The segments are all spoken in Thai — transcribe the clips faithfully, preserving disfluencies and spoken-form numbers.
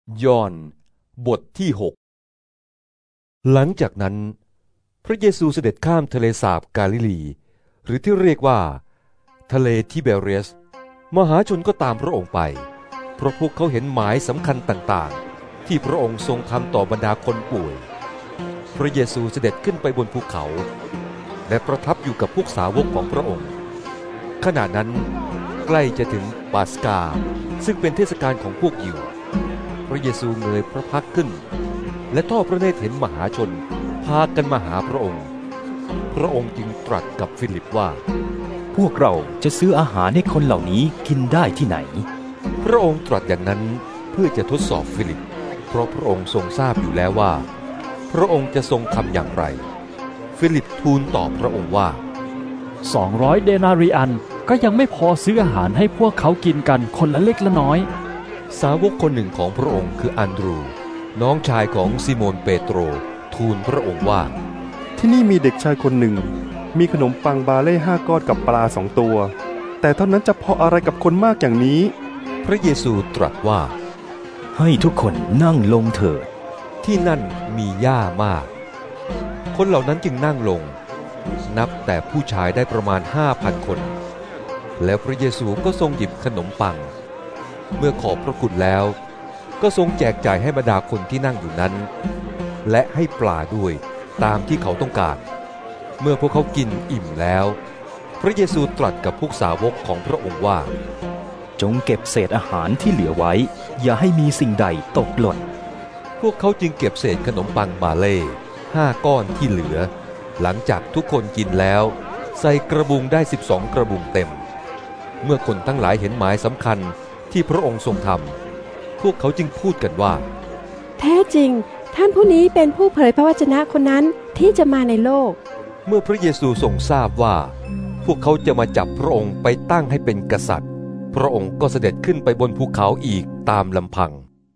ยอห์นบทที่หกหลังจากนั้นพระเยซูเสด็จข้ามทะเลสาบกาลิลีหรือที่เรียกว่าทะเลทิเบเรียสมหาชนก็ตามพระองค์ไปเพราะพวกเขาเห็นหมายสำคัญต่างๆที่พระองค์ทรงทำต่อบรรดาคนป่วยพระเยซูเสด็จขึ้นไปบนภูเขาและประทับอยู่กับพวกสาวกของพระองค์ขณะนั้นใกล้จะถึงปาสกาซึ่งเป็นเทศกาลของพวกยิวพระเยซูเงยพระพักตร์ขึ้นและทอดพระเนตรเห็นมหาชนพากันมาหาพระองค์พระองค์จึงตรัสกับฟิลิปว่าพวกเราจะซื้ออาหารให้คนเหล่านี้กินได้ที่ไหนพระองค์ตรัสอย่างนั้นเพื่อจะทดสอบฟิลิปเพราะพระองค์ทรงทราบอยู่แล้วว่าพระองค์จะทรงทำอย่างไรฟิลิปทูลตอบพระองค์ว่าสองร้อยเดนาริอันก็ยังไม่พอซื้ออาหารให้พวกเขากินกันคนละเล็กละน้อยสาวกคนหนึ่งของพระองค์คืออันดรูน้องชายของซิโมนเปโตรทูลพระองค์ว่าที่นี่มีเด็กชายคนหนึ่งมีขนมปังบาเล่ห้าก้อนกับปลาสองตัวแต่เท่านั้นจะพออะไรกับคนมากอย่างนี้พระเยซูตรัสว่าให้ทุกคนนั่งลงเถิดที่นั่นมีหญ้ามากคนเหล่านั้นจึงนั่งลงนับแต่ผู้ชายได้ประมาณห้าพันคนแล้วพระเยซูก็ทรงหยิบขนมปังเมื่อขอบพระคุณแล้วก็ทรงแจกจ่ายให้บรรดาคนที่นั่งอยู่นั้นและให้ปลาด้วยตามที่เขาต้องการเมื่อพวกเขากินอิ่มแล้วพระเยซูตรัสกับพวกสาวกของพระองค์ว่าจงเก็บเศษอาหารที่เหลือไว้อย่าให้มีสิ่งใดตกหล่นพวกเขาจึงเก็บเศษขนมปังบาเล่ห้าก้อนที่เหลือหลังจากทุกคนกินแล้วใส่กระบุงได้สิบสองกระบุงเต็มเมื่อคนทั้งหลายเห็นหมายสำคัญที่พระองค์ทรงทำพวกเขาจึงพูดกันว่าแท้จริงท่านผู้นี้เป็นผู้เผยพระวจนะคนนั้นที่จะมาในโลกเมื่อพระเยซูทรงทราบว่าพวกเขาจะมาจับพระองค์ไปตั้งให้เป็นกษัตริย์พระองค์ก็เสด็จขึ้นไปบนภูเขาอีกตามลำพัง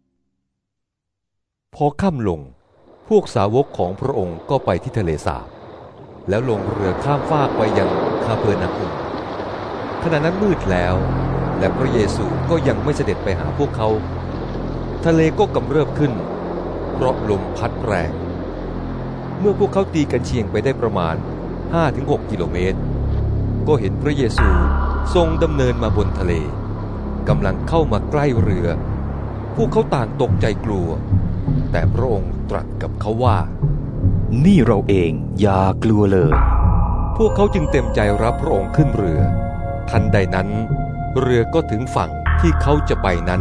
พอค่ำลงพวกสาวกของพระองค์ก็ไปที่ทะเลสาบแล้วลงเรือข้ามฟากไปยังคาเปอร์นาอุมขณะนั้นมืดแล้วและพระเยซูก็ยังไม่เสด็จไปหาพวกเขาทะเลก็กำเริบขึ้นเพราะลมพัดแรงเมื่อพวกเขาตีกันเชียงไปได้ประมาณ ห้าถึงหก กิโลเมตรก็เห็นพระเยซูทรงดำเนินมาบนทะเลกำลังเข้ามาใกล้เรือพวกเขาต่างตกใจกลัวแต่พระองค์ตรัสกับเขาว่านี่เราเองอย่ากลัวเลยพวกเขาจึงเต็มใจรับพระองค์ขึ้นเรือทันใดนั้นเรือก็ถึงฝั่งที่เขาจะไปนั้น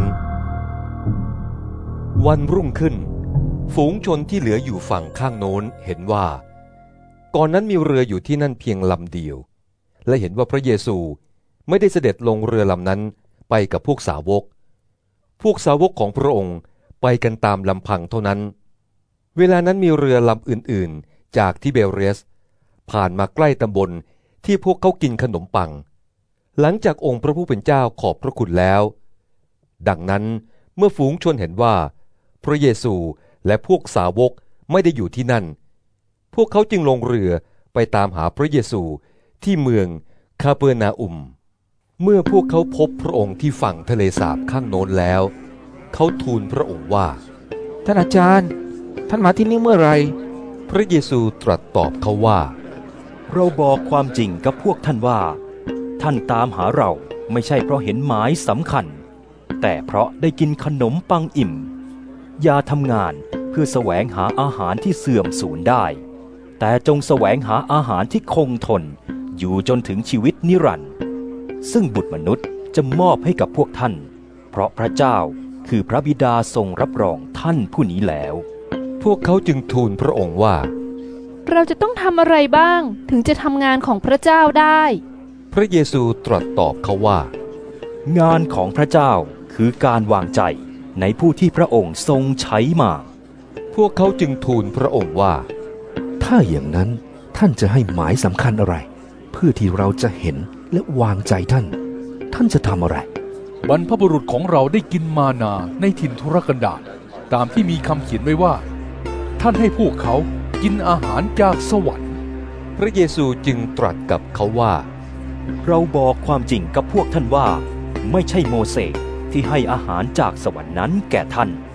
วันรุ่งขึ้นฝูงชนที่เหลืออยู่ฝั่งข้างโน้นเห็นว่าก่อนนั้นมีเรืออยู่ที่นั่นเพียงลำเดียวและเห็นว่าพระเยซูไม่ได้เสด็จลงเรือลำนั้นไปกับพวกสาวกพวกสาวกของพระองค์ไปกันตามลำพังเท่านั้นเวลานั้นมีเรือลำอื่นๆจากทิเบเรียสผ่านมาใกล้ตำบลที่พวกเขากินขนมปังหลังจากองค์พระผู้เป็นเจ้าขอบพระคุณแล้วดังนั้นเมื่อฝูงชนเห็นว่าพระเยซูและพวกสาวกไม่ได้อยู่ที่นั่นพวกเขาจึงลงเรือไปตามหาพระเยซูที่เมืองคาเปอร์นาอุมเมื่อพวกเขาพบพระองค์ที่ฝั่งทะเลสาบข้างโน้นแล้วเขาทูลพระองค์ว่าท่านอาจารย์ท่านมาที่นี่เมื่อไรพระเยซูตรัสตอบเขาว่าเราบอกความจริงกับพวกท่านว่าท่านตามหาเราไม่ใช่เพราะเห็นหมายสำคัญแต่เพราะได้กินขนมปังอิ่มอย่าทำงานเพื่อแสวงหาอาหารที่เสื่อมสูญได้แต่จงแสวงหาอาหารที่คงทนอยู่จนถึงชีวิตนิรันดร์ซึ่งบุตรมนุษย์จะมอบให้กับพวกท่านเพราะพระเจ้าคือพระบิดาทรงรับรองท่านผู้นี้แล้วพวกเขาจึงทูลพระองค์ว่าเราจะต้องทำอะไรบ้างถึงจะทำงานของพระเจ้าได้พระเยซูตรัสตอบเขาว่างานของพระเจ้าคือการวางใจในผู้ที่พระองค์ทรงใช้มาพวกเขาจึงทูลพระองค์ว่าถ้าอย่างนั้นท่านจะให้หมายสำคัญอะไรเพื่อที่เราจะเห็นและวางใจท่านท่านจะทำอะไรบรรพบุรุษของเราได้กินมานาในถิ่นทุรกันดารตามที่มีคำเขียนไว้ว่าท่านให้พวกเขากินอาหารจากสวรรค์พระเยซูจึงตรัสกับเขาว่าเราบอกความจริงกับพวกท่านว่าไม่ใช่โมเสสที่ให้อาหารจากสวรรค์นั้นแก่ท่าน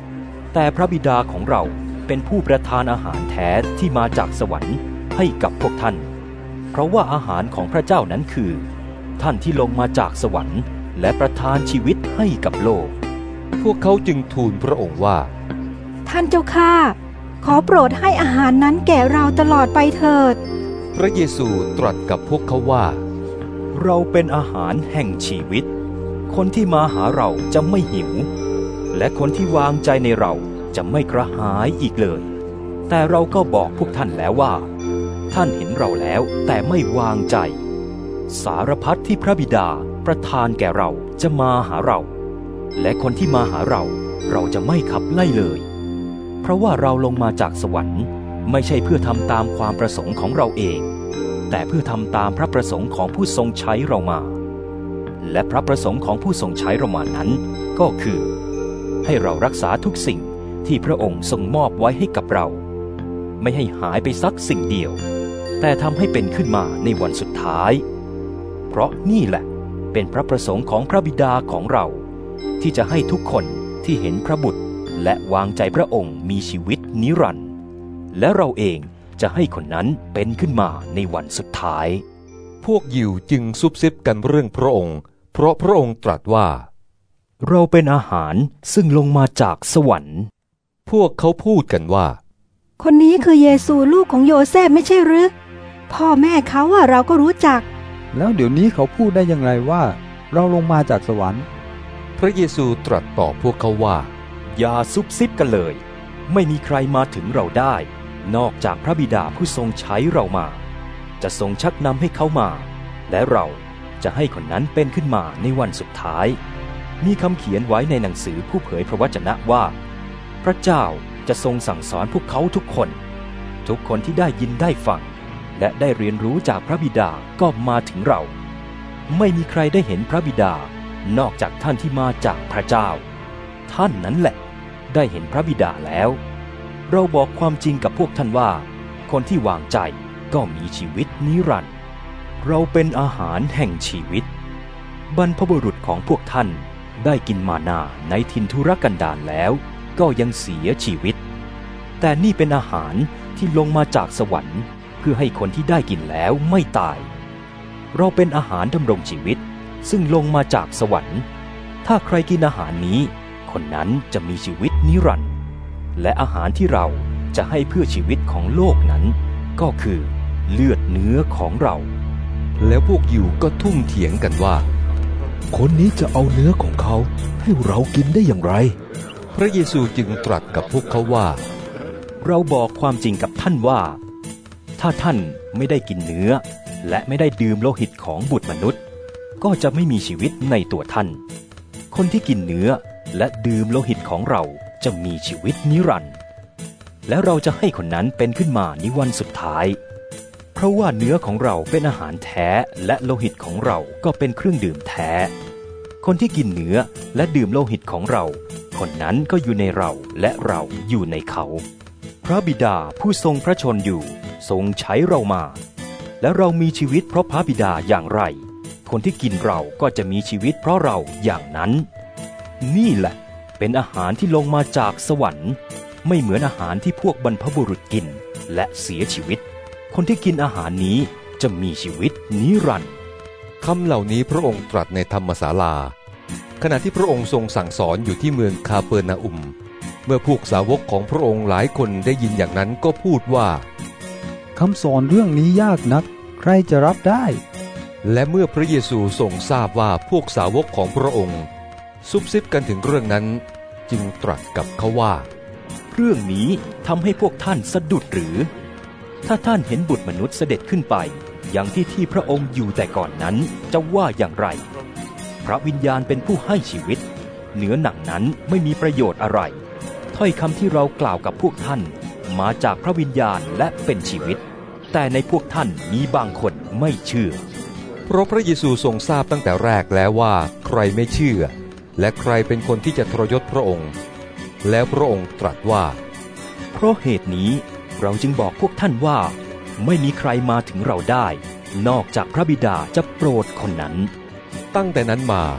แต่พระบิดาของเราเป็นผู้ประทานอาหารแท้ที่มาจากสวรรค์ให้กับพวกท่านเพราะว่าอาหารของพระเจ้านั้นคือท่านที่ลงมาจากสวรรค์และประทานชีวิตให้กับโลกพวกเขาจึงทูลพระองค์ว่าท่านเจ้าข้าขอโปรดให้อาหารนั้นแก่เราตลอดไปเถิดพระเยซูตรัสกับพวกเขาว่าเราเป็นอาหารแห่งชีวิตคนที่มาหาเราจะไม่หิวและคนที่วางใจในเราจะไม่กระหายอีกเลยแต่เราก็บอกพวกท่านแล้วว่าท่านเห็นเราแล้วแต่ไม่วางใจสารพัดที่พระบิดาประทานแก่เราจะมาหาเราและคนที่มาหาเราเราจะไม่ขับไล่เลยเพราะว่าเราลงมาจากสวรรค์ไม่ใช่เพื่อทำตามความประสงค์ของเราเองแต่เพื่อทำตามพระประสงค์ของผู้ทรงใช้เรามาและพระประสงค์ของผู้ทรงใช้เรามานั้นก็คือให้เรารักษาทุกสิ่งที่พระองค์ทรงมอบไว้ให้กับเราไม่ให้หายไปสักสิ่งเดียวแต่ทำให้เป็นขึ้นมาในวันสุดท้ายเพราะนี่แหละเป็นพระประสงค์ของพระบิดาของเราที่จะให้ทุกคนที่เห็นพระบุตรและวางใจพระองค์มีชีวิตนิรันดร์และเราเองจะให้คนนั้นเป็นขึ้นมาในวันสุดท้ายพวกยิวจึงซุบซิบกันเรื่องพระองค์เพราะพระองค์ตรัสว่าเราเป็นอาหารซึ่งลงมาจากสวรรค์พวกเขาพูดกันว่าคนนี้คือเยซูลูกของโยเซฟไม่ใช่หรือพ่อแม่เขาว่าเราก็รู้จักแล้วเดี๋ยวนี้เขาพูดได้อย่างไรว่าเราลงมาจากสวรรค์พระเยซูตรัสตอบพวกเขาว่าอย่าซุบซิบกันเลยไม่มีใครมาถึงเราได้นอกจากพระบิดาผู้ทรงใช้เรามาจะทรงชักนำให้เขามาและเราจะให้คนนั้นเป็นขึ้นมาในวันสุดท้ายมีคำเขียนไว้ในหนังสือผู้เผยพระวจนะว่าพระเจ้าจะทรงสั่งสอนพวกเขาทุกคนทุกคนที่ได้ยินได้ฟังและได้เรียนรู้จากพระบิดาก็มาถึงเราไม่มีใครได้เห็นพระบิดานอกจากท่านที่มาจากพระเจ้าท่านนั้นแหละได้เห็นพระบิดาแล้วเราบอกความจริงกับพวกท่านว่าคนที่วางใจก็มีชีวิตนิรันดร์เราเป็นอาหารแห่งชีวิตบรรพบุรุษของพวกท่านได้กินมานาในถิ่นทุรกันดารแล้วก็ยังเสียชีวิตแต่นี่เป็นอาหารที่ลงมาจากสวรรค์เพื่อให้คนที่ได้กินแล้วไม่ตายเราเป็นอาหารดำรงชีวิตซึ่งลงมาจากสวรรค์ถ้าใครกินอาหารนี้คนนั้นจะมีชีวิตนิรันดร์และอาหารที่เราจะให้เพื่อชีวิตของโลกนั้นก็คือเลือดเนื้อของเราแล้วพวกยิวก็ทุ่มเถียงกันว่าคนนี้จะเอาเนื้อของเขาให้เรากินได้อย่างไรพระเยซูจึงตรัสกับพวกเขาว่าเราบอกความจริงกับท่านว่าถ้าท่านไม่ได้กินเนื้อและไม่ได้ดื่มโลหิตของบุตรมนุษย์ก็จะไม่มีชีวิตในตัวท่านคนที่กินเนื้อและดื่มโลหิตของเราจะมีชีวิตนิรันดร์และเราจะให้คนนั้นเป็นขึ้นมาในวันสุดท้ายเพราะว่าเนื้อของเราเป็นอาหารแท้และโลหิตของเราก็เป็นเครื่องดื่มแท้คนที่กินเนื้อและดื่มโลหิตของเราคนนั้นก็อยู่ในเราและเราอยู่ในเขาพระบิดาผู้ทรงพระชนอยู่ทรงใช้เรามาและเรามีชีวิตเพราะพระบิดาอย่างไรคนที่กินเราก็จะมีชีวิตเพราะเราอย่างนั้นนี่แหละเป็นอาหารที่ลงมาจากสวรรค์ไม่เหมือนอาหารที่พวกบรรพบุรุษกินและเสียชีวิตคนที่กินอาหารนี้จะมีชีวิตนิรันดร์คำเหล่านี้พระองค์ตรัสในธรรมศาลาขณะที่พระองค์ทรงสั่งสอนอยู่ที่เมืองคาเปอร์นาอุมเมื่อพวกสาวกของพระองค์หลายคนได้ยินอย่างนั้นก็พูดว่าคำสอนเรื่องนี้ยากนักใครจะรับได้และเมื่อพระเยซูทรงทราบว่าพวกสาวกของพระองค์ซุบซิบกันถึงเรื่องนั้นจึงตรัสกับเขาว่าเรื่องนี้ทำให้พวกท่านสะดุดหรือถ้าท่านเห็นบุตรมนุษย์เสด็จขึ้นไปอย่างที่ที่พระองค์อยู่แต่ก่อนนั้นจะว่าอย่างไรพระวิญญาณเป็นผู้ให้ชีวิตเนื้อหนังนั้นไม่มีประโยชน์อะไรถ้อยคำที่เรากล่าวกับพวกท่านมาจากพระวิญญาณและเป็นชีวิตแต่ในพวกท่านมีบางคนไม่เชื่อเพราะพระเยซูทรงทราบตั้งแต่แรกแล้วว่าใครไม่เชื่อและใครเป็นคนที่จะทรยศพระองค์แล้วพระองค์ตรัสว่าเพราะเหตุนี้เราจึงบอกพวกท่านว่าไม่มีใครมาถึงเราได้นอกจากพระบิดาจะโปรดคนนั้นตั้งแต่นั้นมา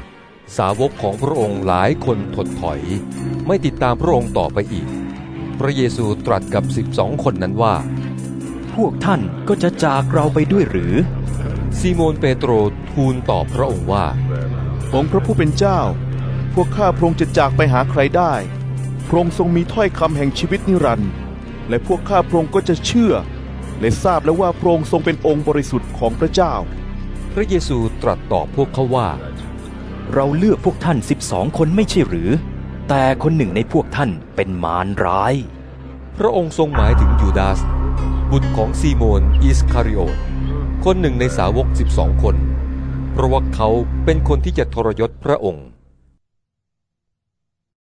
สาวกของพระองค์หลายคนถดถอยไม่ติดตามพระองค์ต่อไปอีกพระเยซูตรัสกับสิบสองคนนั้นว่าพวกท่านก็จะจากเราไปด้วยหรือซีโมนเปโตรทูลตอบพระองค์ว่าองค์พระผู้เป็นเจ้าพวกข้าพระองค์จะจากไปหาใครได้พระองค์ทรงมีถ้อยคำแห่งชีวิตนิรันดร์และพวกข้าพระองค์ก็จะเชื่อและทราบแล้วว่าพระองค์ทรงเป็นองค์บริสุทธิ์ของพระเจ้าพระเยซูตรัสตอบพวกเขาว่าเราเลือกพวกท่านสิบสองคนไม่ใช่หรือแต่คนหนึ่งในพวกท่านเป็นมารร้ายพระองค์ทรงหมายถึงยูดาสบุตรของซีโมนอิสคาริโอตคนหนึ่งในสาวกสิบสองคนเพราะว่าเขาเป็นคนที่จะทรยศพระองค์